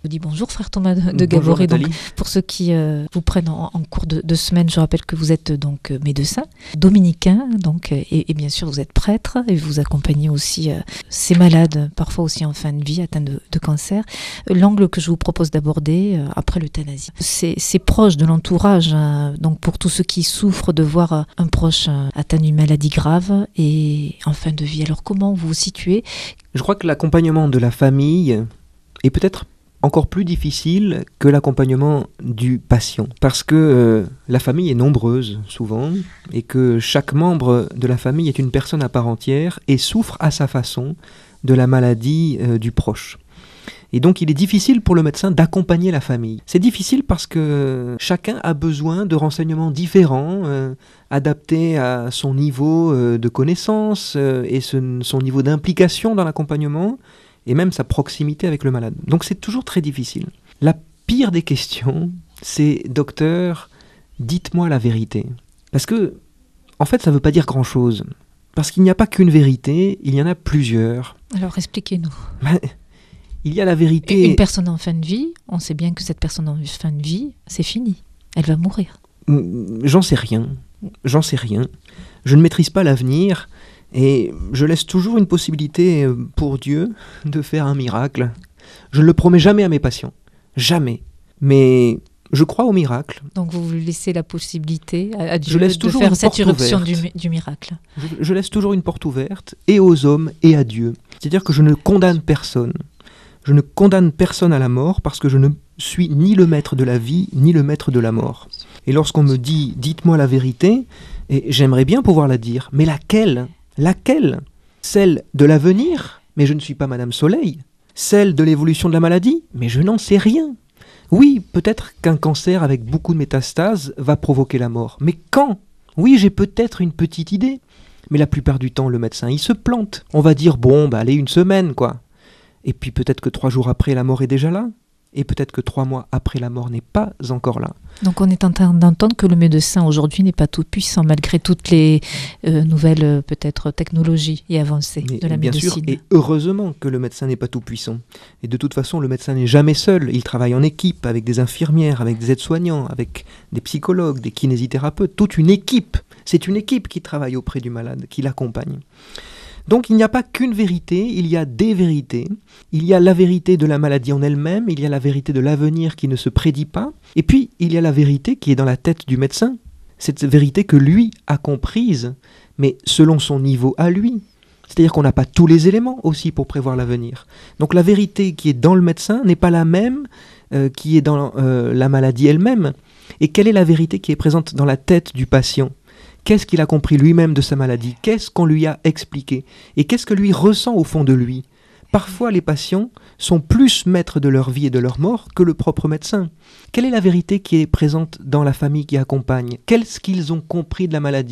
Je vous dis bonjour frère Thomas de Bonjour Gaboré. Donc, Nathalie. pour ceux qui vous prennent en cours de semaine, je rappelle que vous êtes donc médecin, dominicain, donc, et bien sûr vous êtes prêtre et vous accompagnez aussi ces malades, parfois aussi en fin de vie, atteints de cancer. L'angle que je vous propose d'aborder après l'euthanasie, c'est proche de l'entourage, donc pour tous ceux qui souffrent de voir un proche atteint d'une maladie grave et en fin de vie. Alors comment vous vous situez? Je crois que l'accompagnement de la famille est peut-être encore plus difficile que l'accompagnement du patient. Parce que la famille est nombreuse, souvent, et que chaque membre de la famille est une personne à part entière et souffre à sa façon de la maladie du proche. Et donc il est difficile pour le médecin d'accompagner la famille. C'est difficile parce que chacun a besoin de renseignements différents, adaptés à son niveau de connaissance et son niveau d'implication dans l'accompagnement, et même sa proximité avec le malade. Donc c'est toujours très difficile. La pire des questions, c'est « Docteur, dites-moi la vérité ». Parce que, en fait, ça ne veut pas dire grand-chose. Parce qu'il n'y a pas qu'une vérité, il y en a plusieurs. Alors expliquez-nous. Il y a la vérité... Une personne en fin de vie, on sait bien que cette personne en fin de vie, c'est fini. Elle va mourir. J'en sais rien. J'en sais rien. Je ne maîtrise pas l'avenir. Et je laisse toujours une possibilité pour Dieu de faire un miracle. Je ne le promets jamais à mes patients. Jamais. Mais je crois au miracle. Donc vous laissez la possibilité à Dieu de faire cette irruption du miracle. Je laisse toujours une porte ouverte, et aux hommes, et à Dieu. C'est-à-dire que je ne condamne personne. Je ne condamne personne à la mort parce que je ne suis ni le maître de la vie, ni le maître de la mort. Et lorsqu'on me dit « dites-moi la vérité », et j'aimerais bien pouvoir la dire, mais laquelle ? Laquelle ? Celle de l'avenir ? Mais je ne suis pas Madame Soleil. Celle de l'évolution de la maladie ? Mais je n'en sais rien. Oui, peut-être qu'un cancer avec beaucoup de métastases va provoquer la mort. Mais quand ? Oui, j'ai peut-être une petite idée. Mais la plupart du temps, le médecin, il se plante. On va dire, bon, allez, une semaine, quoi. Et puis peut-être que 3 jours après, la mort est déjà là. Et peut-être que 3 mois après, la mort n'est pas encore là. Donc on est en train d'entendre que le médecin aujourd'hui n'est pas tout puissant, malgré toutes les nouvelles peut-être technologies et avancées de la médecine. Bien sûr, et heureusement que le médecin n'est pas tout puissant. Et de toute façon, le médecin n'est jamais seul. Il travaille en équipe avec des infirmières, avec des aides-soignants, avec des psychologues, des kinésithérapeutes. Toute une équipe. C'est une équipe qui travaille auprès du malade, qui l'accompagne. Donc il n'y a pas qu'une vérité, il y a des vérités. Il y a la vérité de la maladie en elle-même, il y a la vérité de l'avenir qui ne se prédit pas, et puis il y a la vérité qui est dans la tête du médecin. Cette vérité que lui a comprise, mais selon son niveau à lui. C'est-à-dire qu'on n'a pas tous les éléments aussi pour prévoir l'avenir. Donc la vérité qui est dans le médecin n'est pas la même qui est dans la maladie elle-même. Et quelle est la vérité qui est présente dans la tête du patient ? Qu'est-ce qu'il a compris lui-même de sa maladie ? Qu'est-ce qu'on lui a expliqué ? Et qu'est-ce que lui ressent au fond de lui ? Parfois, les patients sont plus maîtres de leur vie et de leur mort que le propre médecin. Quelle est la vérité qui est présente dans la famille qui accompagne ? Qu'est-ce qu'ils ont compris de la maladie ?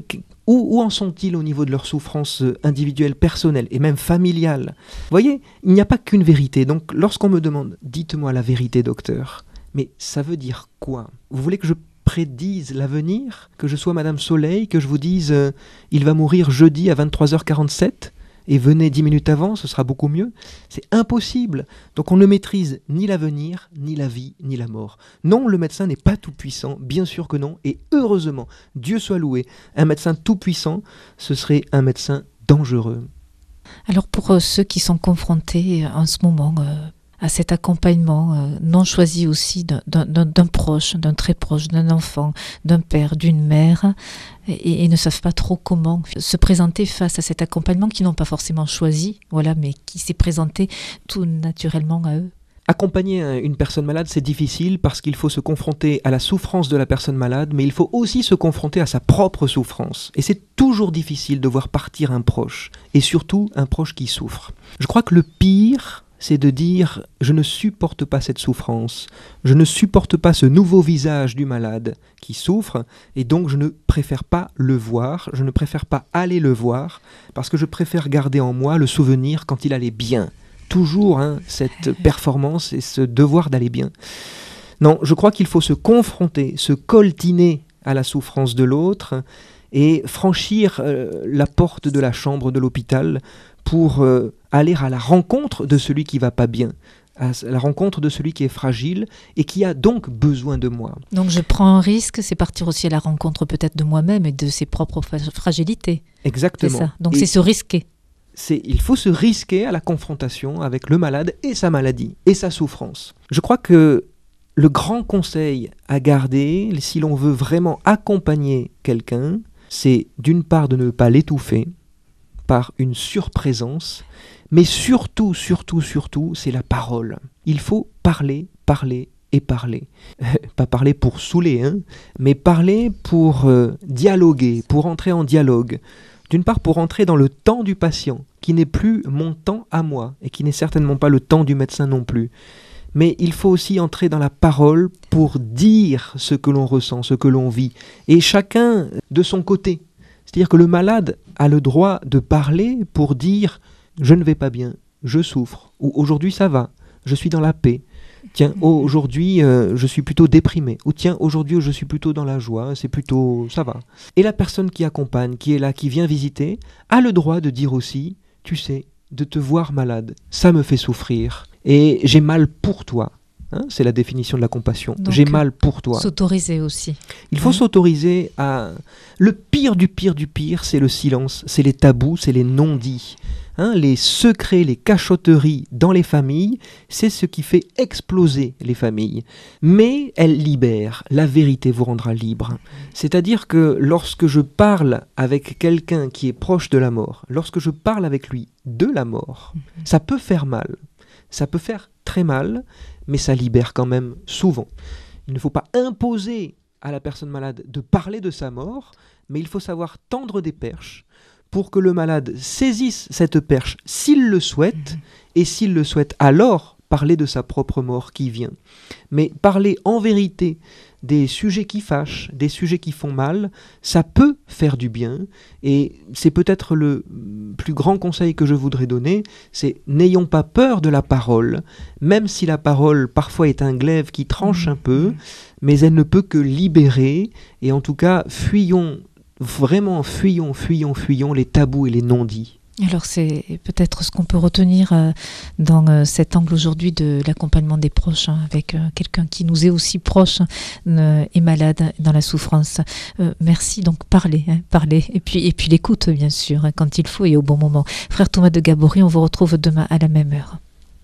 Où en sont-ils au niveau de leur souffrance individuelle, personnelle et même familiale ? Vous voyez, il n'y a pas qu'une vérité. Donc, lorsqu'on me demande « Dites-moi la vérité, docteur », mais ça veut dire quoi ? Vous voulez que je prédise l'avenir, que je sois Madame Soleil, que je vous dise il va mourir jeudi à 23h47 et venez 10 minutes avant, ce sera beaucoup mieux. C'est impossible. Donc on ne maîtrise ni l'avenir, ni la vie, ni la mort. Non, le médecin n'est pas tout puissant, bien sûr que non, et heureusement, Dieu soit loué, un médecin tout puissant, ce serait un médecin dangereux. Alors pour ceux qui sont confrontés en ce moment à cet accompagnement non choisi aussi d'un proche, d'un très proche, d'un enfant, d'un père, d'une mère, et ne savent pas trop comment se présenter face à cet accompagnement qu'ils n'ont pas forcément choisi, voilà, mais qui s'est présenté tout naturellement à eux. Accompagner une personne malade, c'est difficile parce qu'il faut se confronter à la souffrance de la personne malade, mais il faut aussi se confronter à sa propre souffrance. Et c'est toujours difficile de voir partir un proche, et surtout un proche qui souffre. Je crois que le pire, c'est de dire « je ne supporte pas cette souffrance, je ne supporte pas ce nouveau visage du malade qui souffre, et donc je ne préfère pas le voir, je ne préfère pas aller le voir, parce que je préfère garder en moi le souvenir quand il allait bien. » Toujours cette performance et ce devoir d'aller bien. Non, je crois qu'il faut se confronter, se coltiner à la souffrance de l'autre et franchir la porte de la chambre de l'hôpital pour aller à la rencontre de celui qui va pas bien. à la rencontre de celui qui est fragile et qui a donc besoin de moi. Donc je prends un risque, c'est partir aussi à la rencontre peut-être de moi-même et de ses propres fragilités. Exactement. C'est ça. Donc c'est se risquer. Il faut se risquer à la confrontation avec le malade et sa maladie et sa souffrance. Je crois que le grand conseil à garder, si l'on veut vraiment accompagner quelqu'un, c'est d'une part de ne pas l'étouffer par une surprésence, mais surtout, c'est la parole. Il faut parler, parler et parler. Pas parler pour saouler, mais parler pour dialoguer, pour entrer en dialogue. D'une part, pour entrer dans le temps du patient, qui n'est plus mon temps à moi, et qui n'est certainement pas le temps du médecin non plus. Mais il faut aussi entrer dans la parole pour dire ce que l'on ressent, ce que l'on vit, et chacun de son côté. C'est-à-dire que le malade a le droit de parler pour dire « je ne vais pas bien, je souffre » ou « aujourd'hui ça va, je suis dans la paix ». Tiens, aujourd'hui, je suis plutôt déprimé. Ou tiens, aujourd'hui, je suis plutôt dans la joie, c'est plutôt... ça va. Et la personne qui accompagne, qui est là, qui vient visiter, a le droit de dire aussi, tu sais, de te voir malade, ça me fait souffrir. Et j'ai mal pour toi. C'est la définition de la compassion. Donc, j'ai mal pour toi. S'autoriser aussi. Il faut s'autoriser à... Le pire du pire, c'est le silence, c'est les tabous, c'est les non-dits. Les secrets, les cachotteries dans les familles, c'est ce qui fait exploser les familles. Mais elle libère, la vérité vous rendra libre. C'est-à-dire que lorsque je parle avec quelqu'un qui est proche de la mort, lorsque je parle avec lui de la mort, ça peut faire mal. Ça peut faire très mal, mais ça libère quand même souvent. Il ne faut pas imposer à la personne malade de parler de sa mort, mais il faut savoir tendre des perches pour que le malade saisisse cette perche s'il le souhaite, et s'il le souhaite alors parler de sa propre mort qui vient. Mais parler en vérité des sujets qui fâchent, des sujets qui font mal, ça peut faire du bien, et c'est peut-être le plus grand conseil que je voudrais donner, c'est n'ayons pas peur de la parole, même si la parole parfois est un glaive qui tranche un peu, mais elle ne peut que libérer, et en tout cas fuyons les tabous et les non-dits. Alors c'est peut-être ce qu'on peut retenir dans cet angle aujourd'hui de l'accompagnement des proches, avec quelqu'un qui nous est aussi proche et malade dans la souffrance. Merci, donc parler, et puis l'écoute bien sûr, quand il faut et au bon moment. Frère Thomas de Gabory, on vous retrouve demain à la même heure.